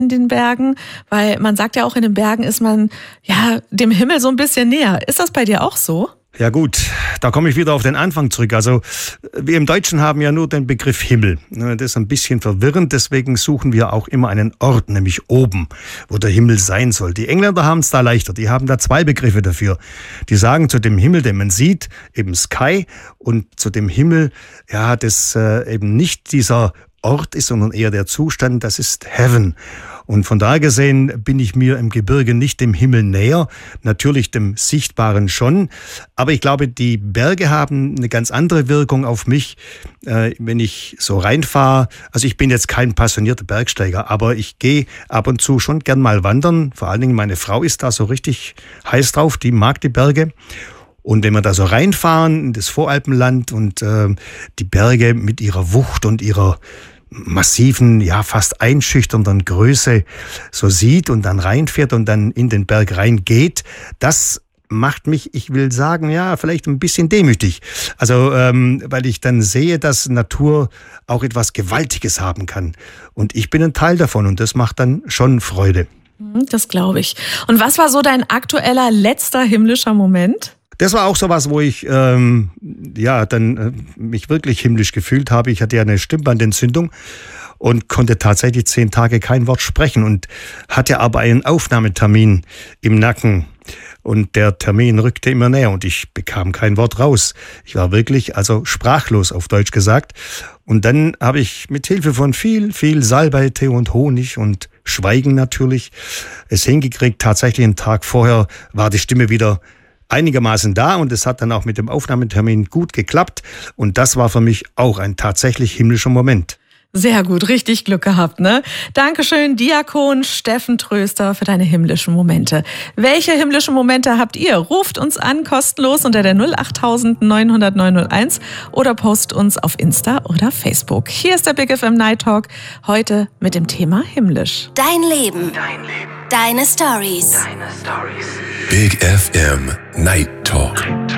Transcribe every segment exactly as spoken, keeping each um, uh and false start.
in den Bergen? Weil man sagt ja auch, in den Bergen ist man ja dem Himmel so ein bisschen näher. Ist das bei dir auch so? Ja gut, da komme ich wieder auf den Anfang zurück. Also wir im Deutschen haben ja nur den Begriff Himmel. Das ist ein bisschen verwirrend, deswegen suchen wir auch immer einen Ort, nämlich oben, wo der Himmel sein soll. Die Engländer haben es da leichter, die haben da zwei Begriffe dafür. Die sagen zu dem Himmel, den man sieht, eben Sky, und zu dem Himmel, ja, das äh, eben nicht dieser Ort ist, sondern eher der Zustand, das ist Heaven. Und von daher gesehen bin ich mir im Gebirge nicht dem Himmel näher, natürlich dem Sichtbaren schon. Aber ich glaube, die Berge haben eine ganz andere Wirkung auf mich, äh, wenn ich so reinfahre. Also ich bin jetzt kein passionierter Bergsteiger, aber ich gehe ab und zu schon gern mal wandern. Vor allen Dingen meine Frau ist da so richtig heiß drauf, die mag die Berge. Und wenn wir da so reinfahren in das Voralpenland und äh, die Berge mit ihrer Wucht und ihrer massiven, ja fast einschüchternden Größe so sieht und dann reinfährt und dann in den Berg reingeht, das macht mich, ich will sagen, ja, vielleicht ein bisschen demütig. Also, ähm, weil ich dann sehe, dass Natur auch etwas Gewaltiges haben kann. Und ich bin ein Teil davon und das macht dann schon Freude. Das glaube ich. Und was war so dein aktueller letzter himmlischer Moment? Das war auch so was, wo ich ähm, ja dann äh, mich wirklich himmlisch gefühlt habe. Ich hatte ja eine Stimmbandentzündung und konnte tatsächlich zehn Tage kein Wort sprechen und hatte aber einen Aufnahmetermin im Nacken. Und der Termin rückte immer näher und ich bekam kein Wort raus. Ich war wirklich also sprachlos, auf Deutsch gesagt. Und dann habe ich mit Hilfe von viel, viel Salbei, Tee und Honig und Schweigen natürlich es hingekriegt. Tatsächlich einen Tag vorher war die Stimme wieder einigermaßen da und es hat dann auch mit dem Aufnahmetermin gut geklappt. Und das war für mich auch ein tatsächlich himmlischer Moment. Sehr gut, richtig Glück gehabt, ne? Dankeschön, Diakon Steffen Tröster, für deine himmlischen Momente. Welche himmlischen Momente habt ihr? Ruft uns an, kostenlos unter der null acht neunhundert neunhunderteins oder post uns auf Insta oder Facebook. Hier ist der Big F M Night Talk, heute mit dem Thema himmlisch. Dein Leben, dein Leben, deine Stories. Deine Stories. Big F M Night Talk.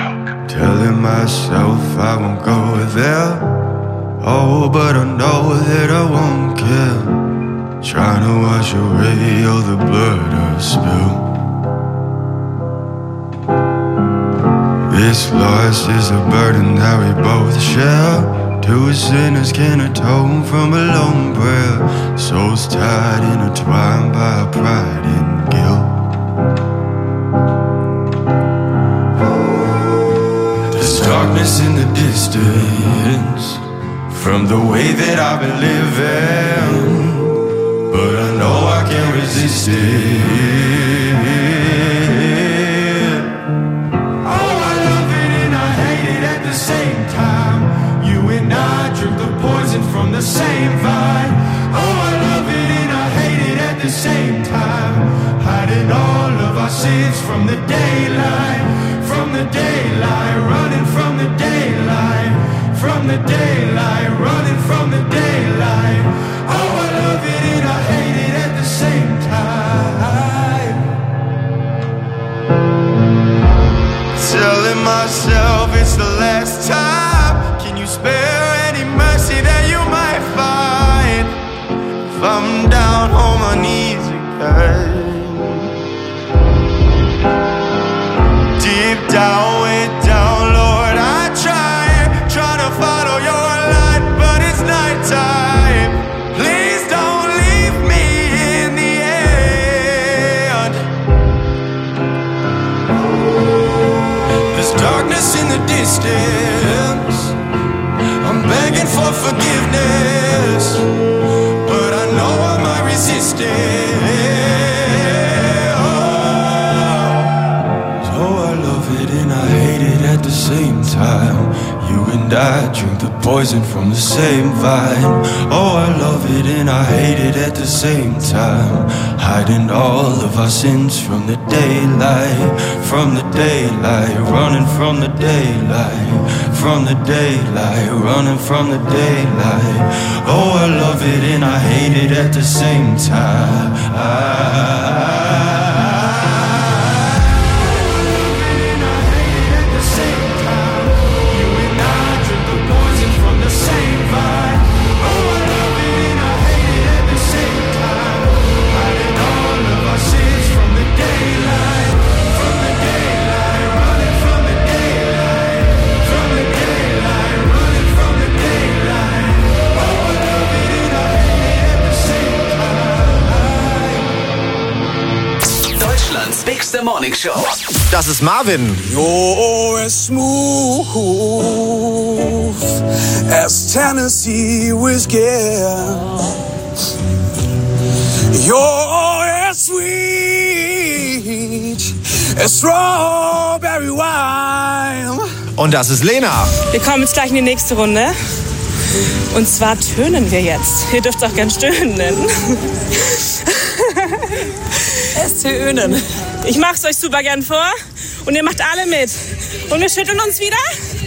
Telling myself I won't go there. Oh, but I know that I won't care. Trying to wash away all the blood I've spilled. This loss is a burden that we both share. Two sinners can atone from a lone prayer. Souls tied, intertwined by pride and guilt. There's darkness in the distance from the way that I've been living, but I know I can't resist it. Oh, I love it and I hate it at the same time. You and I drink the poison from the same vine. Oh, I love it and I hate it at the same time. Hiding all of our sins from the daylight, from the daylight, running from the daylight. From the daylight, running from the daylight. Oh, I love it and I hate it at the same time. Telling myself it's the last time. Can you spare any mercy that you might find? If I'm down on my knees again, deep down, way down, Lord, I try. Follow your light, but it's nighttime. Please don't leave me in the end. There's darkness in the distance. I'm begging for forgiveness, but I know I might resist it. Oh, so I love it and I hate it at the same time. You and I drink the poison from the same vine. Oh, I love it and I hate it at the same time. Hiding all of our sins from the daylight, from the daylight, running from the daylight, from the daylight, running from the daylight. Oh, I love it and I hate it at the same time. I der Morning Show. Das ist Marvin. You're as smooth as Tennessee whiskey. You're as sweet as strawberry wine. Und das ist Lena. Wir kommen jetzt gleich in die nächste Runde. Und zwar tönen wir jetzt. Ihr dürft es auch gern stöhnen nennen. Es tönen. Ich mach's euch super gern vor und ihr macht alle mit. Und wir schütteln uns wieder.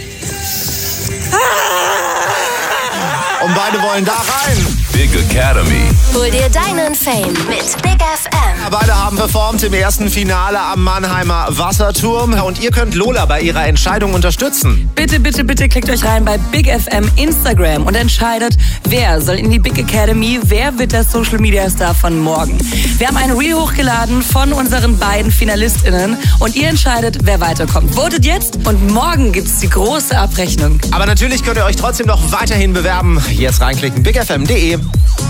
Und beide wollen da rein. Big Academy. Hol dir deinen Fame mit Big F M. Beide haben performt im ersten Finale am Mannheimer Wasserturm. Und ihr könnt Lola bei ihrer Entscheidung unterstützen. Bitte, bitte, bitte klickt euch rein bei Big F M Instagram und entscheidet, wer soll in die Big Academy, wer wird der Social Media Star von morgen. Wir haben ein Reel hochgeladen von unseren beiden FinalistInnen und ihr entscheidet, wer weiterkommt. Votet jetzt und morgen gibt's die große Abrechnung. Aber natürlich könnt ihr euch trotzdem noch weiterhin bewerben. Jetzt reinklicken, big f m punkt d e.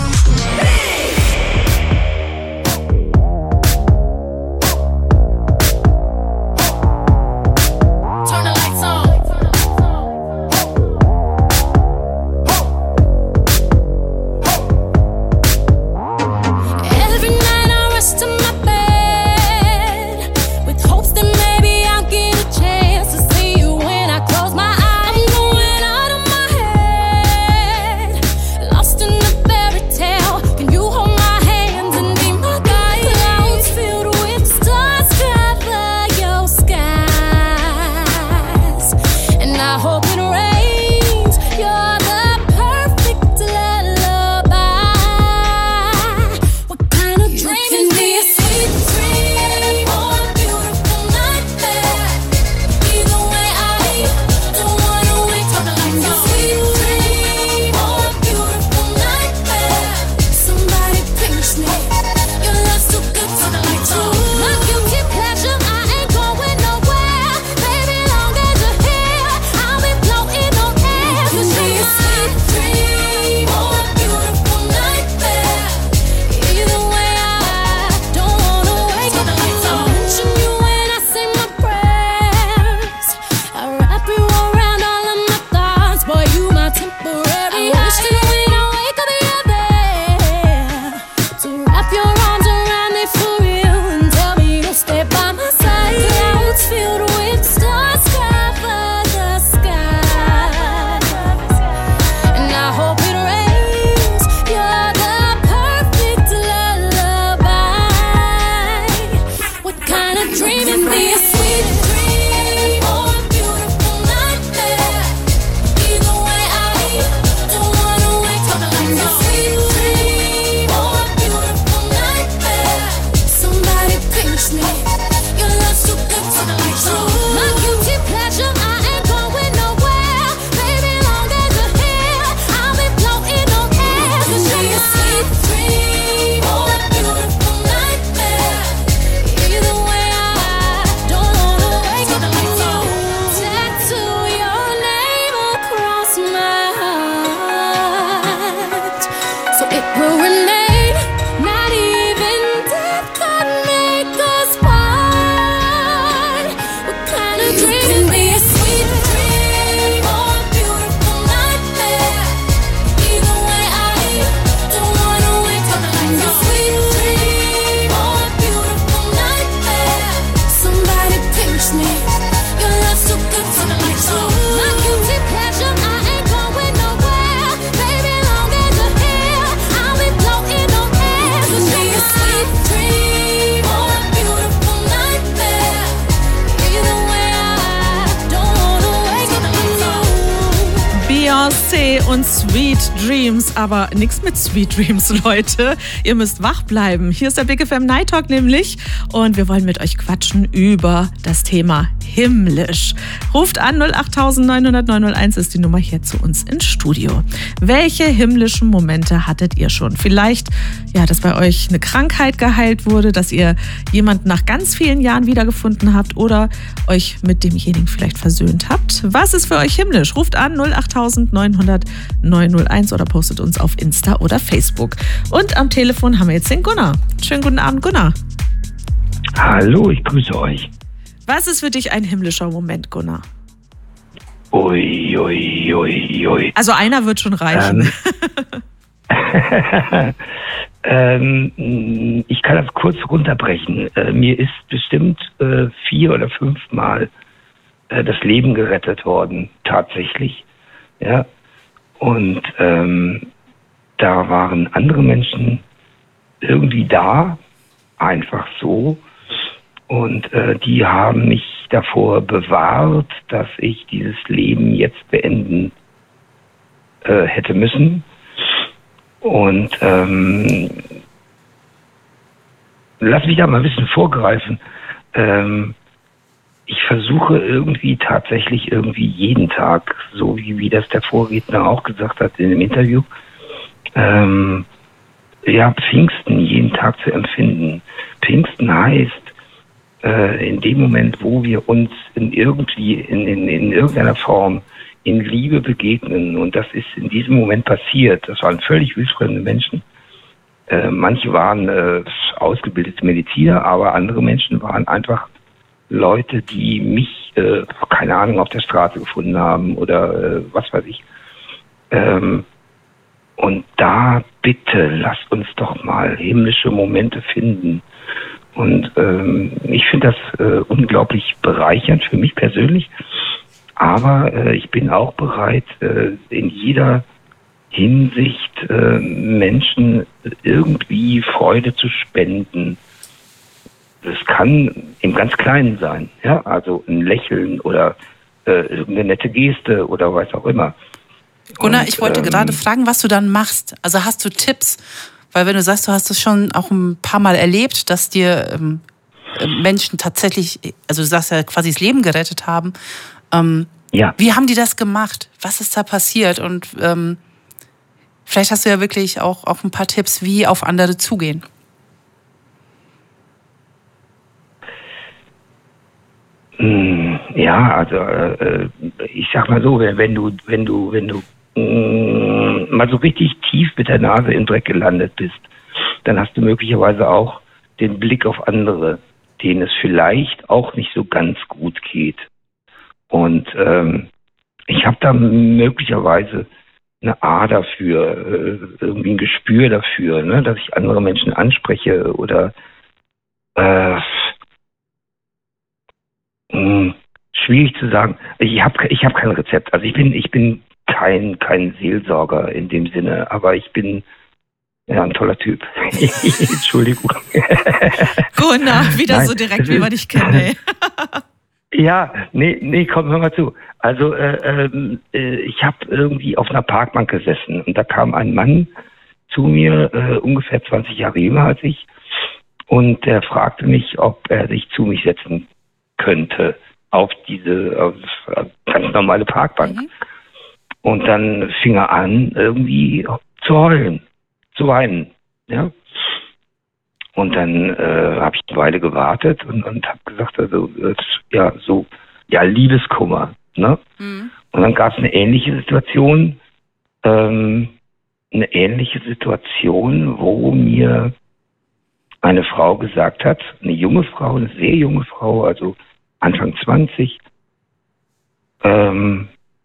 Und Sweet Dreams, aber nichts mit Sweet Dreams, Leute. Ihr müsst wach bleiben. Hier ist der Big F M Night Talk nämlich und wir wollen mit euch quatschen über das Thema himmlisch. Ruft an, null acht neun null null neun null eins ist die Nummer hier zu uns ins Studio. Welche himmlischen Momente hattet ihr schon? Vielleicht, ja, dass bei euch eine Krankheit geheilt wurde, dass ihr jemanden nach ganz vielen Jahren wiedergefunden habt oder euch mit demjenigen vielleicht versöhnt habt. Was ist für euch himmlisch? Ruft an, null acht neun null null neun null eins oder postet uns auf Insta oder Facebook. Und am Telefon haben wir jetzt den Gunnar. Schönen guten Abend, Gunnar. Hallo, ich grüße euch. Was ist für dich ein himmlischer Moment, Gunnar? Ui, ui, ui, ui. Also einer wird schon reichen. Ähm, ähm, ich kann das kurz runterbrechen. Äh, mir ist bestimmt äh, vier oder fünfmal äh, das Leben gerettet worden, tatsächlich. Ja. Und ähm, da waren andere Menschen irgendwie da, einfach so. Und äh, die haben mich davor bewahrt, dass ich dieses Leben jetzt beenden äh, hätte müssen. Und ähm, lass mich da mal ein bisschen vorgreifen. Ähm, ich versuche irgendwie tatsächlich irgendwie jeden Tag, so wie, wie das der Vorredner auch gesagt hat in dem Interview, ähm, ja, Pfingsten jeden Tag zu empfinden. Pfingsten heißt, äh, in dem Moment, wo wir uns in irgendwie, in, in, in irgendeiner Form in Liebe begegnen, und das ist in diesem Moment passiert. Das waren völlig wildfremde Menschen. Äh, manche waren äh, ausgebildete Mediziner, aber andere Menschen waren einfach Leute, die mich, äh, keine Ahnung, auf der Straße gefunden haben oder äh, was weiß ich. Ähm, und da bitte lasst uns doch mal himmlische Momente finden. Und ähm, ich finde das äh, unglaublich bereichernd für mich persönlich. Aber äh, ich bin auch bereit, äh, in jeder Hinsicht äh, Menschen irgendwie Freude zu spenden. Das kann im ganz Kleinen sein, ja, also ein Lächeln oder äh, irgendeine nette Geste oder was auch immer. Gunnar, Und, ich wollte ähm, gerade fragen, was du dann machst. Also hast du Tipps? Weil wenn du sagst, du hast es schon auch ein paar Mal erlebt, dass dir ähm, Menschen tatsächlich, also du sagst ja quasi das Leben gerettet haben. Ähm, ja. Wie haben die das gemacht? Was ist da passiert? Und ähm, vielleicht hast du ja wirklich auch, auch ein paar Tipps, wie auf andere zugehen. Ja, also äh, ich sag mal so, wenn, wenn du, wenn du, wenn du mh, mal so richtig tief mit der Nase im Dreck gelandet bist, dann hast du möglicherweise auch den Blick auf andere, denen es vielleicht auch nicht so ganz gut geht. Und ähm, ich habe da möglicherweise eine Ader dafür, äh, irgendwie ein Gespür dafür, ne, dass ich andere Menschen anspreche oder äh, mh, schwierig zu sagen. Ich habe ich hab kein Rezept. Also ich bin ich bin kein kein Seelsorger in dem Sinne, aber ich bin ja ein toller Typ. Entschuldigung. Gunnar, wieder Nein, so direkt, wie man dich kennt. Ey. Ja, nee, nee, komm, hör mal zu. Also äh, äh, ich habe irgendwie auf einer Parkbank gesessen und da kam ein Mann zu mir, äh, ungefähr zwanzig Jahre jünger als ich, und der fragte mich, ob er sich zu mich setzen könnte auf diese auf, auf ganz normale Parkbank. Mhm. Und dann fing er an, irgendwie zu heulen, zu weinen, ja. Und dann äh, habe ich eine Weile gewartet und, und habe gesagt, also äh, ja, so, ja, Liebeskummer, ne? Mhm. Und dann gab es eine ähnliche Situation, ähm, eine ähnliche Situation, wo mir eine Frau gesagt hat, eine junge Frau, eine sehr junge Frau, also Anfang zwanzig, ähm,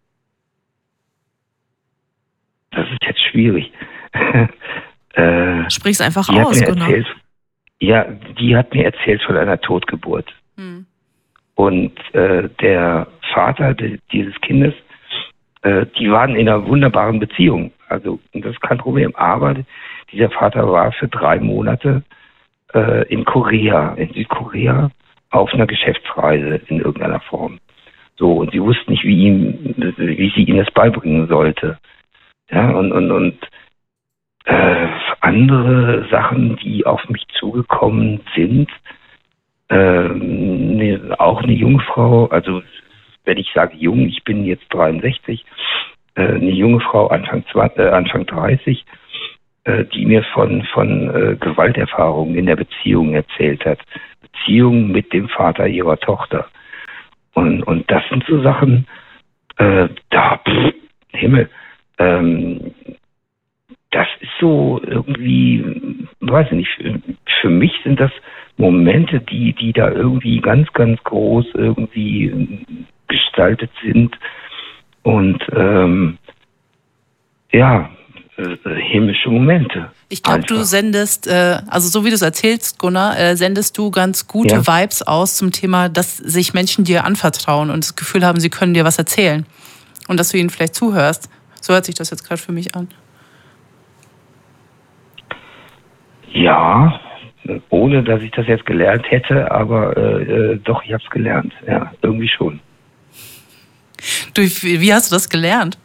das ist jetzt schwierig. äh, Sprich's einfach aus, genau. Erzählt, ja, die hat mir erzählt von einer Totgeburt. Hm. Und äh, der Vater de, dieses Kindes, äh, die waren in einer wunderbaren Beziehung. Also das ist kein Problem. Aber dieser Vater war für drei Monate äh, in Korea, in Südkorea, auf einer Geschäftsreise in irgendeiner Form. So, und sie wussten nicht, wie ihm, wie sie ihm das beibringen sollte. Ja, und, und, und Äh, andere Sachen, die auf mich zugekommen sind, äh, ne, auch eine Jungfrau, also wenn ich sage jung, ich bin jetzt dreiundsechzig, äh, eine junge Frau Anfang, zwanzig, äh, Anfang dreißig, äh, die mir von, von äh, Gewalterfahrungen in der Beziehung erzählt hat. Beziehung mit dem Vater ihrer Tochter. Und, und das sind so Sachen, äh, da, pff, Himmel, ähm, das ist so irgendwie, weiß ich nicht, für mich sind das Momente, die, die da irgendwie ganz, ganz groß irgendwie gestaltet sind und ähm, ja, äh, himmlische Momente. Ich glaube, du sendest, äh, also so wie du es erzählst, Gunnar, äh, sendest du ganz gute ja. Vibes aus zum Thema, dass sich Menschen dir anvertrauen und das Gefühl haben, sie können dir was erzählen und dass du ihnen vielleicht zuhörst. So hört sich das jetzt gerade für mich an. Ja, ohne dass ich das jetzt gelernt hätte, aber äh, doch, ich habe es gelernt. Ja, irgendwie schon. Durch, wie hast du das gelernt?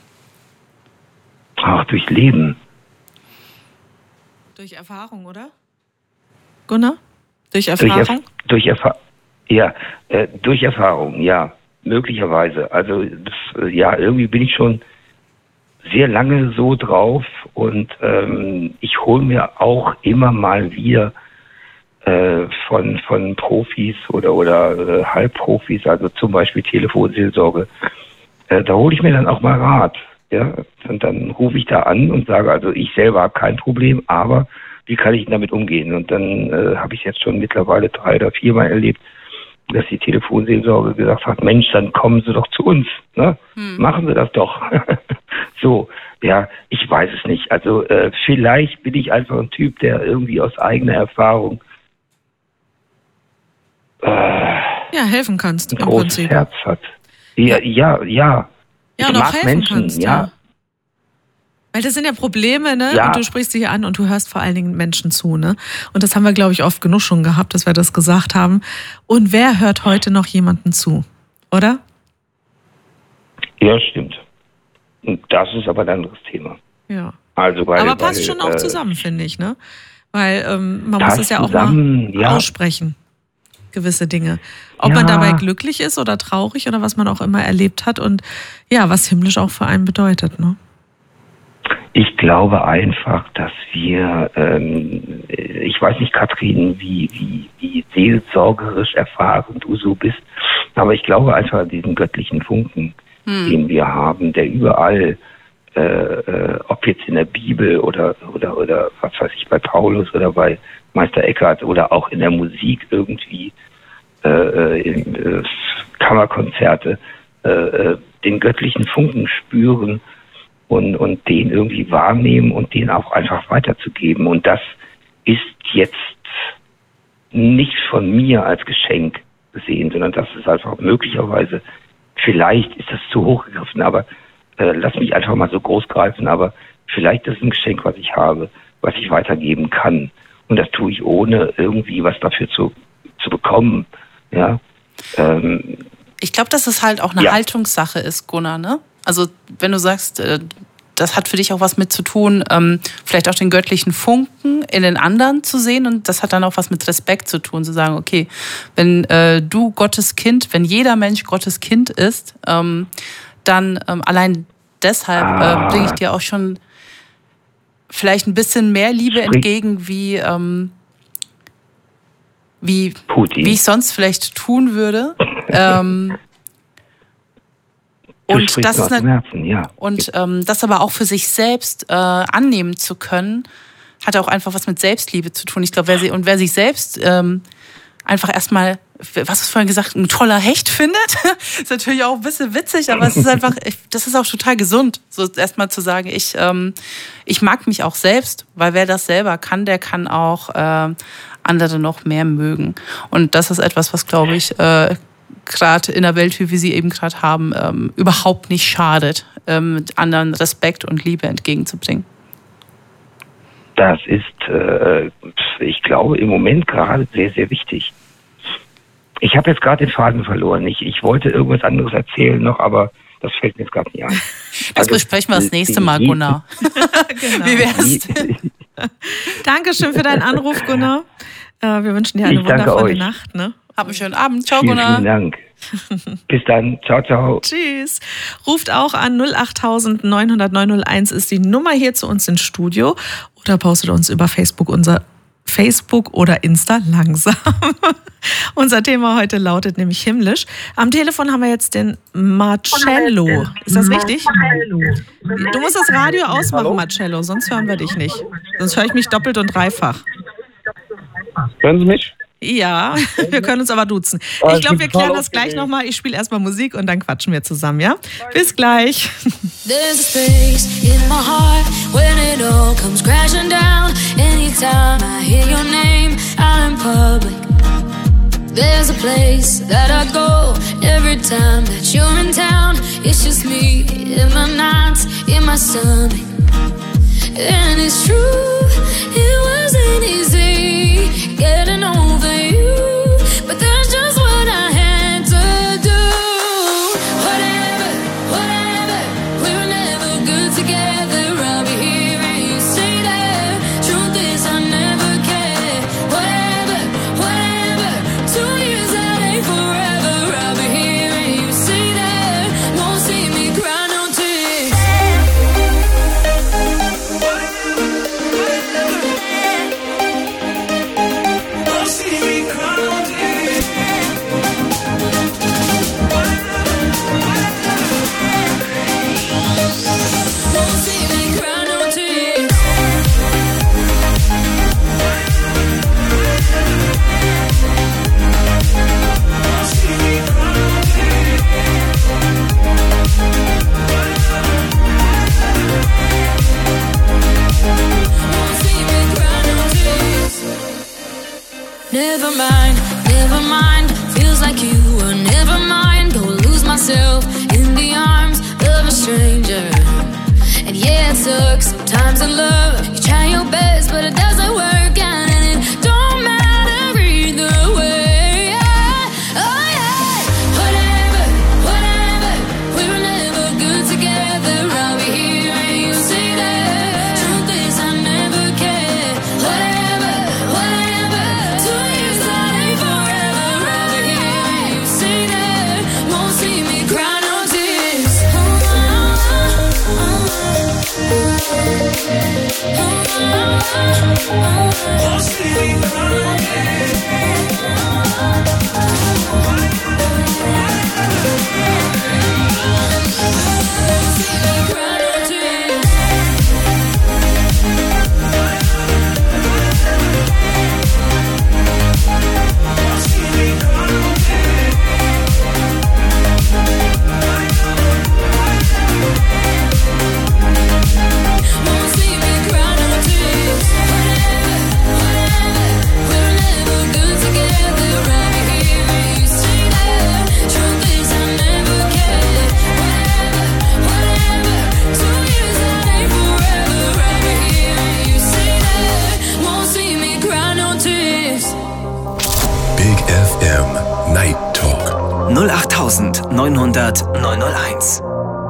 Ach, durch Leben. Durch Erfahrung, oder? Gunnar? Durch Erfahrung? Durch, Erf- durch Erfahrung, ja. Äh, durch Erfahrung, ja. Möglicherweise. Also, das, ja, irgendwie bin ich schon sehr lange so drauf und ähm, ich hole mir auch immer mal wieder äh, von, von Profis oder, oder äh, Halbprofis, also zum Beispiel Telefonseelsorge, äh, da hole ich mir dann auch mal Rat. Ja, und dann rufe ich da an und sage, also ich selber habe kein Problem, aber wie kann ich damit umgehen? Und dann äh, habe ich jetzt schon mittlerweile drei oder viermal erlebt, dass die Telefonseelsorge gesagt hat, Mensch, dann kommen Sie doch zu uns. Ne? Hm. Machen Sie das doch. So, ja, ich weiß es nicht. Also äh, vielleicht bin ich einfach ein Typ, der irgendwie aus eigener Erfahrung äh, ja, helfen kannst ein im großes Prinzip. Herz hat. Ja, ja, ja. Ja, ich und auch mag helfen Menschen, kannst, ja. ja. Weil das sind ja Probleme, ne? Ja. Und du sprichst sie hier an und du hörst vor allen Dingen Menschen zu, ne? Und das haben wir, glaube ich, oft genug schon gehabt, dass wir das gesagt haben. Und wer hört heute noch jemandem zu, oder? Ja, stimmt. Und das ist aber ein anderes Thema. Ja. Also weil, aber passt weil, schon auch äh, zusammen, finde ich, ne? Weil ähm, man muss passt es ja auch zusammen, mal ja. aussprechen, gewisse Dinge. Ob Ja. man dabei glücklich ist oder traurig oder was man auch immer erlebt hat und ja, was himmlisch auch für einen bedeutet, ne? Ich glaube einfach, dass wir, ähm, ich weiß nicht, Katrin, wie, wie, wie seelsorgerisch erfahren du so bist, aber ich glaube einfach diesen göttlichen Funken, hm. den wir haben, der überall, äh, äh, ob jetzt in der Bibel oder, oder, oder was weiß ich, bei Paulus oder bei Meister Eckhart oder auch in der Musik irgendwie, äh, in äh, Kammerkonzerte, äh, äh, den göttlichen Funken spüren, Und, und den irgendwie wahrnehmen und den auch einfach weiterzugeben. Und das ist jetzt nicht von mir als Geschenk gesehen, sondern das ist einfach möglicherweise, vielleicht ist das zu hoch gegriffen, aber äh, lass mich einfach mal so groß greifen, aber vielleicht ist es ein Geschenk, was ich habe, was ich weitergeben kann. Und das tue ich ohne irgendwie was dafür zu, zu bekommen. Ja. Ähm, ich glaube, dass es halt auch eine ja. Haltungssache ist, Gunnar, ne? Also wenn du sagst, das hat für dich auch was mit zu tun, vielleicht auch den göttlichen Funken in den anderen zu sehen und das hat dann auch was mit Respekt zu tun, zu sagen, okay, wenn du Gottes Kind, wenn jeder Mensch Gottes Kind ist, dann allein deshalb ah. bringe ich dir auch schon vielleicht ein bisschen mehr Liebe Sprich. entgegen, wie, wie, wie ich sonst vielleicht tun würde. ähm, Und das ist eine, Herzen, ja. und ähm, das aber auch für sich selbst äh, annehmen zu können, hat auch einfach was mit Selbstliebe zu tun. Ich glaube, wer sie, und wer sich selbst ähm, einfach erstmal, was du vorhin gesagt, ein toller Hecht findet, ist natürlich auch ein bisschen witzig, aber es ist einfach, das ist auch total gesund, so erstmal zu sagen, ich, ähm, ich mag mich auch selbst, weil wer das selber kann, der kann auch äh, andere noch mehr mögen. Und das ist etwas, was, glaube ich, äh, gerade in der Welt, wie wir sie eben gerade haben, ähm, überhaupt nicht schadet, ähm, anderen Respekt und Liebe entgegenzubringen. Das ist, äh, ich glaube, im Moment gerade sehr, sehr wichtig. Ich habe jetzt gerade den Faden verloren. Ich, ich wollte irgendwas anderes erzählen noch, aber das fällt mir jetzt gerade nicht ein. Das also, besprechen wir das nächste Mal, Gunnar. Genau. Wie wär's? Dankeschön für deinen Anruf, Gunnar. Äh, wir wünschen dir eine ich wundervolle Nacht. Ne? Hab einen schönen Abend. Ciao, vielen, Gunnar. Vielen Dank. Bis dann. Ciao, ciao. Tschüss. Ruft auch an null acht neun null null neun null eins ist die Nummer hier zu uns ins Studio oder postet uns über Facebook unser Facebook oder Insta langsam. Unser Thema heute lautet nämlich himmlisch. Am Telefon haben wir jetzt den Marcello. Ist das richtig? Du musst das Radio ausmachen, Marcello, sonst hören wir dich nicht. Sonst höre ich mich doppelt und dreifach. Hören Sie mich? Ja, wir können uns aber duzen. Ich glaube, wir klären das gleich nochmal. Ich spiele erstmal Musik und dann quatschen wir zusammen, ja? Bis gleich. There's a space in my heart when it all comes crashing down. Anytime I hear your name out in public. There's a place that I go every time that you're in town. It's just me in my nights, in my stomach. And it's true, it wasn't easy getting over you, but that's just what I had to do. Whatever, whatever, we were never good together. I'll be hearing you say that. Truth is I never cared. Whatever, whatever, two years that ain't forever. I'll be hearing you say that. Won't see me cry no tears. Never mind, never mind. Feels like you were never mine. Go lose myself in the arms of a stranger. And yeah, it sucks sometimes in love. You try your best, but it doesn't work out, and it don't matter either way. Yeah. Oh yeah. Whatever, whatever. We were never good together. I'll be hearing you say that. Truth is I never cared. Whatever, whatever. Two years that ain't forever. I'll be hearing you say that. Won't see me cry no tears. Won't see me cry no Night Talk. null acht neunhundert neunhunderteins.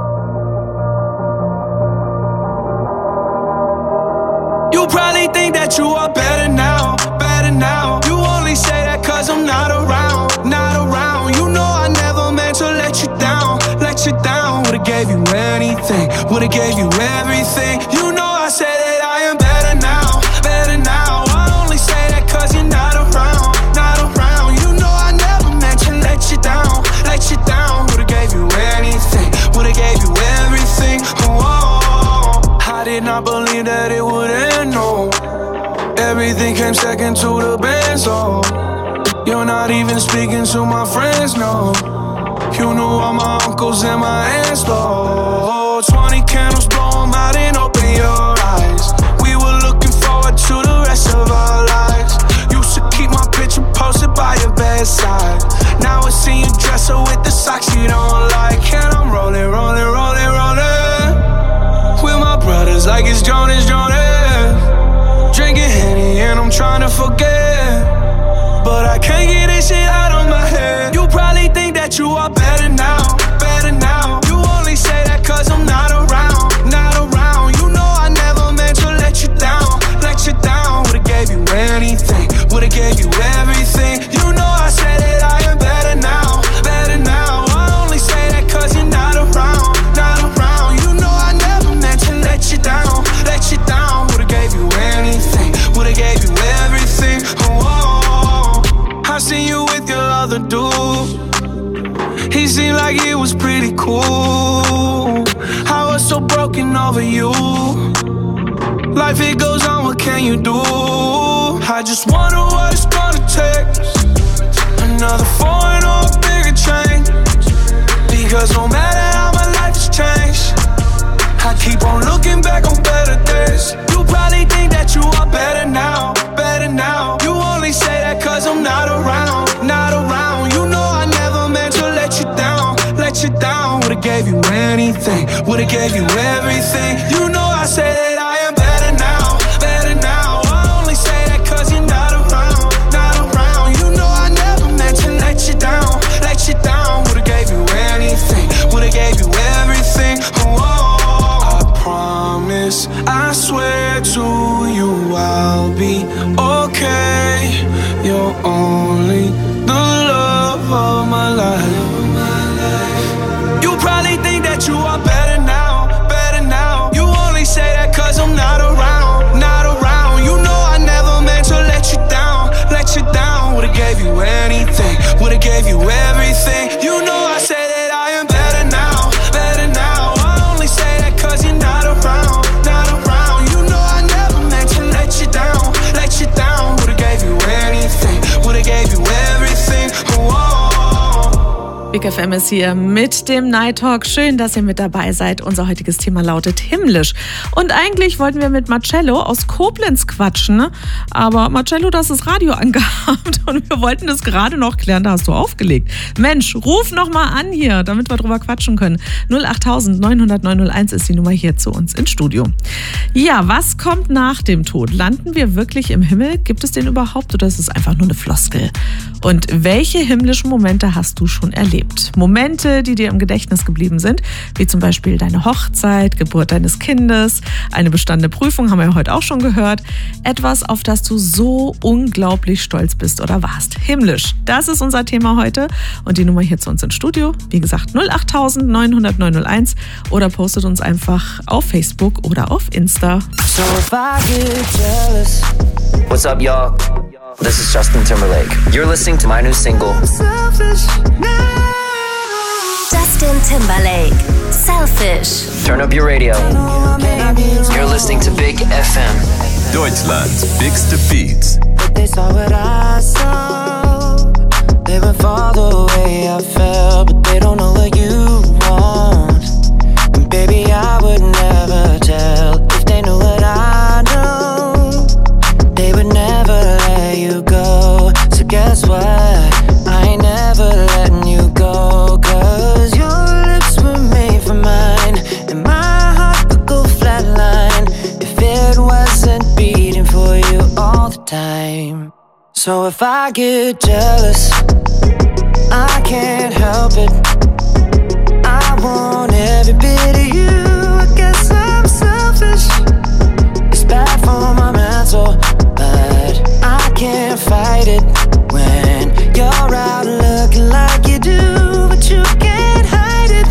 You probably think that you are better now, better now. You only say that cause I'm not around, not around. You know I never meant to let you down, let you down. Would've gave you anything, would've gave you everything. You know I said that I am better now, better now. I only say that cause you're not around, not around. You know I never meant to let you down, let you down. Would've gave you anything, would've gave you everything. Oh, I did not believe that it would end, no. Everything came second to the band, so you're not even speaking to my friends, no. You knew all my uncles and my aunts, though. Twenty candles, blow 'em out and open your eyes. We were looking forward to the rest of our lives. Used to keep my picture posted by your bedside. Now I see you dress her with the socks you don't like. And I'm rolling, rolling, rolling, rolling with my brothers like it's Jonas, Jonas. Drinking Henny and I'm trying to forget, but I can't get this shit out of my head. You probably think that you are better now, better now. You only say that cause I'm not around, not around. You know I never meant to let you down, let you down. Would've gave you anything, would've gave you everything. You know I said that I am better now, better now. I only say that cause you're not around, not around. You know I never meant to let you down, let you down. Would've gave you anything, would've gave you everything. Oh, I seen you with your other dude. He seemed like it was pretty cool. I was so broken over you. Life it goes on, what can you do? I just wonder what it's another foreign or a bigger change. Because no matter how my life has changed, I keep on looking back on better days. You probably think that you are better now, better now. You only say that cause I'm not around, not around. You know I never meant to let you down, let you down. Would've gave you anything, would've gave you everything. You know I say that I am better now, better now. I only say that cause you're not around, not around. You know I never meant to let you down, let you down. Would've gave you anything, would've gave you everything. Oh, I promise, I swear to you I'll be okay. You're only the love of my life. You probably think that you are better now, better now. You only say that cause I'm not around, not around. You know I never meant to let you down, let you down. Would've gave you anything, would've gave you everything. You know I say that I am better now, better now. I only say that cause you're not around, not around. You know I never meant to let you down, let you down. Would've gave you anything, would've gave you everything. Whoa. Big F M ist hier mit dem Night Talk. Schön, dass ihr mit dabei seid. Unser heutiges Thema lautet himmlisch. Und eigentlich wollten wir mit Marcello aus Koblenz quatschen, ne? Aber Marcello, das ist Radio angehabt und wir wollten das gerade noch klären. Da hast du aufgelegt. Mensch, ruf noch mal an hier, damit wir drüber quatschen können. null acht neun null null neun null eins ist die Nummer hier zu uns ins Studio. Ja, was kommt nach dem Tod? Landen wir wirklich im Himmel? Gibt es den überhaupt oder ist es einfach nur eine Floskel? Und welche himmlischen Momente hast du schon erlebt? Momente, die dir im Gedächtnis geblieben sind, wie zum Beispiel deine Hochzeit, Geburt deines Kindes, eine bestandene Prüfung, haben wir ja heute auch schon gehört. Etwas, auf das du so unglaublich stolz bist oder warst. Himmlisch, das ist unser Thema heute und die Nummer hier zu uns ins Studio. Wie gesagt, null acht neun null null neun null eins oder postet uns einfach auf Facebook oder auf Insta. So if I get jealous. What's up, y'all? This is Justin Timberlake. You're listening to my new single. Justin Timberlake, Selfish. Turn up your radio. You're listening to Big F M. Deutschland's bigste Beats. But they saw what I saw. They would fall the way I felt, but they don't know what you want. And baby, I would never tell if they knew what I know. They would never let you go. So guess what? I ain't never letting you go. Cause your lips were made for mine, and my heart would go flatline if it wasn't beating for you all the time. So if I get jealous, I can't help it. I want every bit of you. I guess I'm selfish. It's bad for my mental, but I can't fight it when you're out looking like you do, but you can't hide it.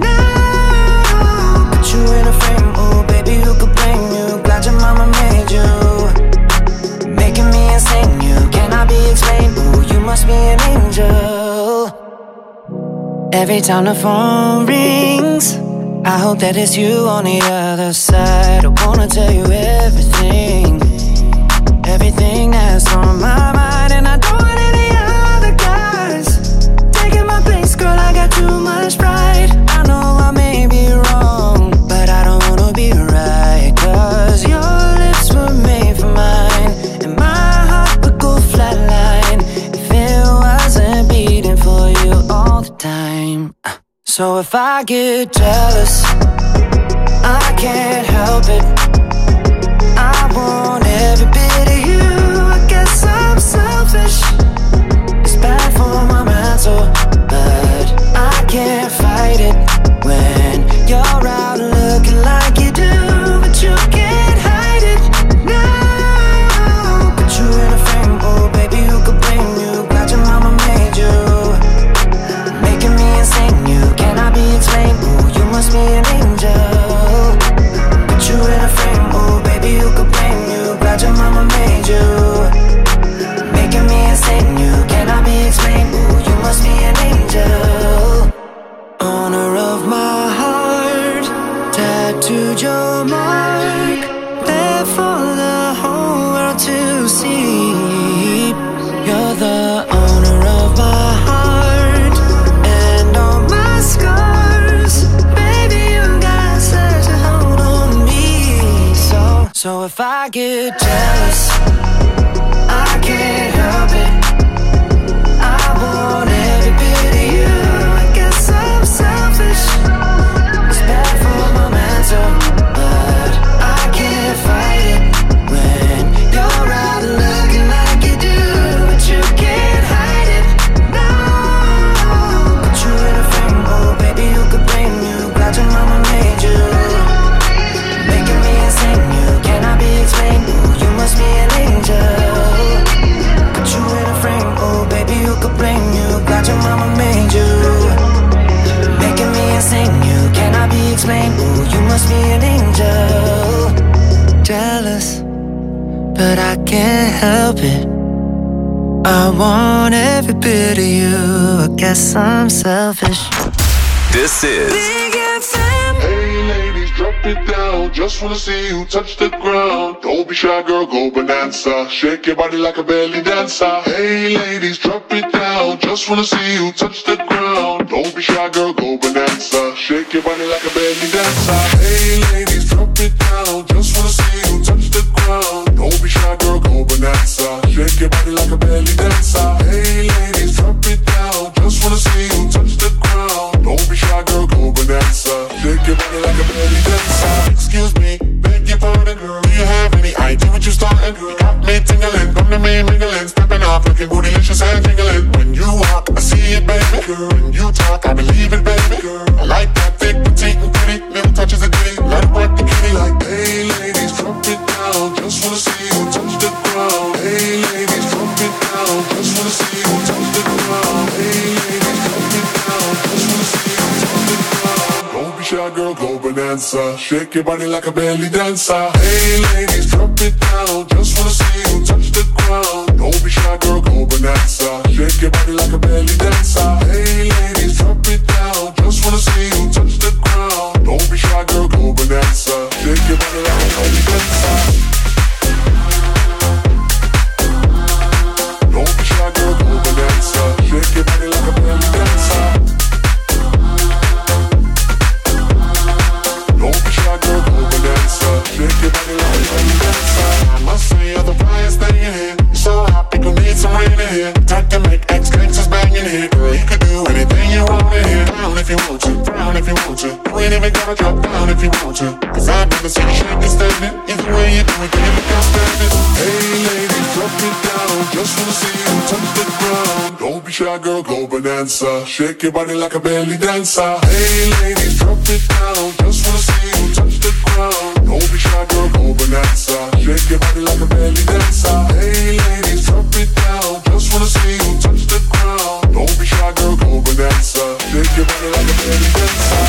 No, put you in a frame, oh baby, who could blame you? Glad your mama made you, making me insane. You cannot be explained. Oh, you must be an angel. Every time the phone rings, I hope that it's you on the other side. I wanna tell you everything, everything that's on my mind. And I don't want any other guys taking my place, girl, I got too much pride. I know I may be wrong, but I don't wanna be right. Cause your lips were made for mine, and my heart would go flatline if it wasn't beating for you all the time. So if I get jealous, I can't help it. I want every bit of you. I guess I'm selfish. It's bad for my mental, but I can't fight it when you're out looking like you do, but you can't hide it. No, put you in a frame, oh baby, who could blame you? Glad your mama made you, making me insane. You cannot be explained. Oh, you must be an angel. Put you in a frame, oh baby, who could blame you? Glad your mama made you, making me insane. You cannot be explained. Oh, you must be an angel. Owner of my heart, tattooed your mark, there for the whole world to see. You're the owner of my I get jealous. I can't help it. I want every bit of you. I guess I'm selfish. It's bad for my mental, but I can't fight it. When you're out looking like you do, but you can't hide it. No, put you in a frame, oh baby, you could blame you. Glad your mama made you, making me insane. You cannot be explained. Ooh, you must be an angel. Put you in a frame, oh baby, you could blame you. Glad your mama made you, making me insane. You cannot be explained. Ooh, you must be an angel. Jealous, but I can't help it. I want every bit of you. I guess I'm selfish. This is Big F M. Hey ladies, drop it down. Just wanna see you touch the ground. Don't be shy, girl, go bonanza. Shake your body like a belly dancer. Hey ladies, drop it down. Just wanna see you touch the ground. Don't be shy, girl, go bonanza. Shake your body like a belly dancer. Hey ladies, drop it down. Just wanna see you touch the ground. Don't be shy, girl, go bonanza. Shake your body like a belly dancer. Hey ladies, drop it down. Just wanna see you touch the ground. Don't be shy, girl, go bonanza. Shake your body like a belly dancer. Excuse me, beg your pardon, girl. Do you have any idea what you started, girl? You got me tingling, come to me mingling, stepping off, looking bootylicious and tingling. When you walk, I see it, baby, girl. When you talk, I believe it, baby, girl. I like that thick, petite, and pretty. Little touches of ditty, let it work the kitty. Like, hey, ladies, drop it down. Just wanna see you touch the ground. Hey, ladies, drop it down. Just wanna see you touch the ground. Hey, ladies, drop it down. Just wanna see you touch the ground. Don't be shy, girl, go bonanza. Shake your body like a belly dancer. Hey, ladies, drop it down. Just wanna see you touch the ground. Don't be shy, girl, go bonanza. Shake your body like a belly dancer. Hey, ladies, drop it down. Just wanna see you touch the ground. Don't be shy, girl, go bonanza. Shake your body like a belly dancer. Don't be shy, girl, go bonanza. Shake your body like a belly dancer. Don't be shy, girl, go bonanza. Shake your body like a belly dancer. I must say you're the brightest thing in here. You're so hot, people need some rain in here. Time to make X gangsters bang in here. Girl, you could do anything you want in here. Down if you want to, down if you want to. You ain't even gotta drop down if you want to. Cause I've never seen you shake and standing. Either way you do it, you look outstanding. Hey ladies, drop it down. Just wanna see you touch the ground. Don't be shy, girl, go bonanza. Shake your body like a belly dancer. Hey ladies, drop it down. Just wanna see you touch the ground. Don't be shy, girl, go bonanza. Shake your body like a belly dancer. Hey ladies, drop it down. Just wanna see you touch the ground. Don't be shy, girl, go bonanza. Shake your body like a belly dancer.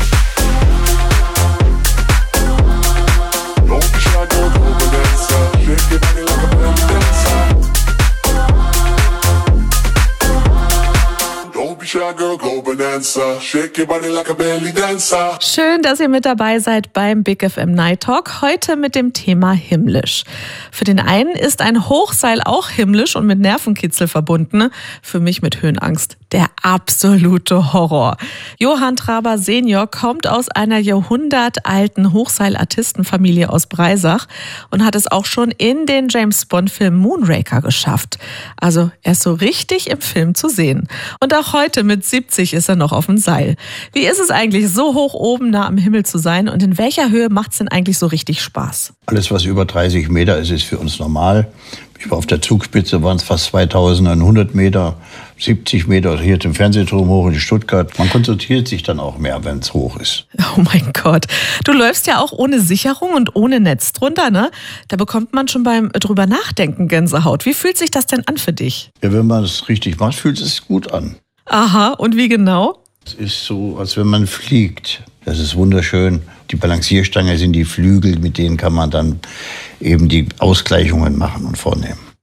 Don't be shy, girl, go bonanza. Shake your body like a belly dancer. Don't be shy, girl, go bonanza. Shake your body like a belly dancer. Schön, dass ihr mit dabei seid beim Big F M Night Talk. Heute mit dem Thema himmlisch. Für den einen ist ein Hochseil auch himmlisch und mit Nervenkitzel verbunden. Für mich mit Höhenangst der absolute Horror. Johann Traber Senior kommt aus einer jahrhundertalten Hochseilartistenfamilie aus Breisach und hat es auch schon in den James-Bond-Film Moonraker geschafft. Also er ist so richtig im Film zu sehen. Und auch heute mit siebzig ist er noch auf dem Seil. Wie ist es eigentlich, so hoch oben nah am Himmel zu sein und in welcher Höhe macht es denn eigentlich so richtig Spaß? Alles, was über dreißig Meter ist, ist für uns normal. Ich war auf der Zugspitze, waren es fast zweitausendeinhundert Meter, siebzig Meter hier zum Fernsehturm hoch in Stuttgart. Man konzentriert sich dann auch mehr, wenn es hoch ist. Oh mein Gott. Du läufst ja auch ohne Sicherung und ohne Netz drunter, ne? Da bekommt man schon beim drüber nachdenken Gänsehaut. Wie fühlt sich das denn an für dich? Ja, wenn man es richtig macht, fühlt es sich gut an. Aha, und wie genau? Es ist so, als wenn man fliegt. Das ist wunderschön. Die Balancierstange sind die Flügel, mit denen kann man dann eben die Ausgleichungen machen und vornehmen.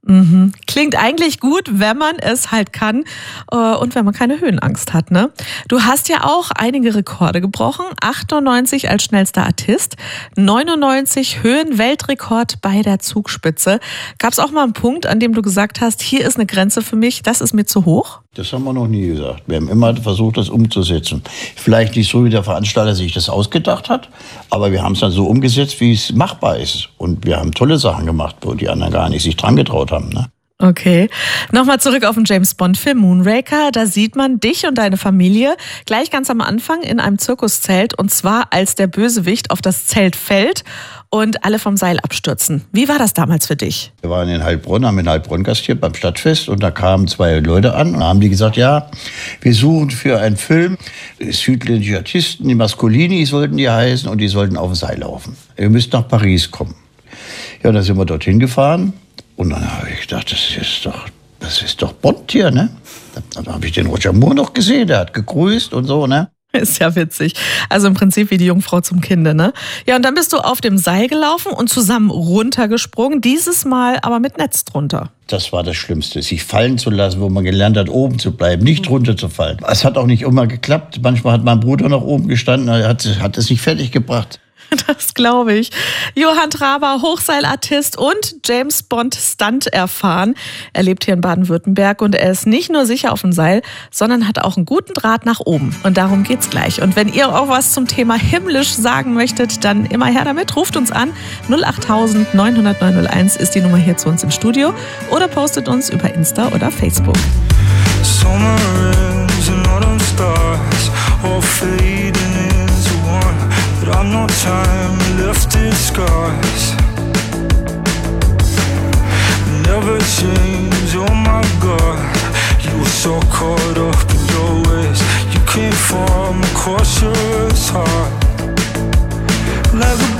Mhm. Klingt eigentlich gut, wenn man es halt kann äh, und wenn man keine Höhenangst hat, ne? Du hast ja auch einige Rekorde gebrochen. achtundneunzig als schnellster Artist, neunundneunzig Höhenweltrekord bei der Zugspitze. Gab es auch mal einen Punkt, an dem du gesagt hast, hier ist eine Grenze für mich, das ist mir zu hoch? Das haben wir noch nie gesagt. Wir haben immer versucht, das umzusetzen. Vielleicht nicht so, wie der Veranstalter sich das ausgedacht hat, aber wir haben es dann so umgesetzt, wie es machbar ist. Und wir haben tolle Sachen gemacht, wo die anderen gar nicht sich dran getraut haben. Ne? Okay. Nochmal zurück auf den James-Bond-Film Moonraker. Da sieht man dich und deine Familie gleich ganz am Anfang in einem Zirkuszelt. Und zwar, als der Bösewicht auf das Zelt fällt und alle vom Seil abstürzen. Wie war das damals für dich? Wir waren in Heilbronn, haben in Heilbronn gastiert beim Stadtfest. Und da kamen zwei Leute an und haben die gesagt, ja, wir suchen für einen Film südländische Artisten, die Mascolini sollten die heißen und die sollten auf dem Seil laufen. Ihr müsst nach Paris kommen. Ja, dann sind wir dorthin gefahren. Und dann habe ich gedacht, das ist doch, das ist doch Bond hier, ne? Dann habe ich den Roger Moore noch gesehen, der hat gegrüßt und so, ne? Ist ja witzig. Also im Prinzip wie die Jungfrau zum Kinde, ne? Ja, und dann bist du auf dem Seil gelaufen und zusammen runtergesprungen, dieses Mal aber mit Netz drunter. Das war das Schlimmste, sich fallen zu lassen, wo man gelernt hat, oben zu bleiben, nicht runterzufallen. Es hat auch nicht immer geklappt. Manchmal hat mein Bruder noch oben gestanden, er hat, hat es nicht fertig gebracht. Das glaube ich. Johann Traber, Hochseilartist und James Bond Stunt erfahren. Er lebt hier in Baden-Württemberg und er ist nicht nur sicher auf dem Seil, sondern hat auch einen guten Draht nach oben. Und darum geht's gleich. Und wenn ihr auch was zum Thema himmlisch sagen möchtet, dann immer her damit. Ruft uns an. null acht neun null null null eins ist die Nummer hier zu uns im Studio. Oder postet uns über Insta oder Facebook. Summer ends and autumn stars all fading into one. But I've no time left in scars. Never change, oh my God. You were so caught up in your ways. You came from a cautious heart. Like a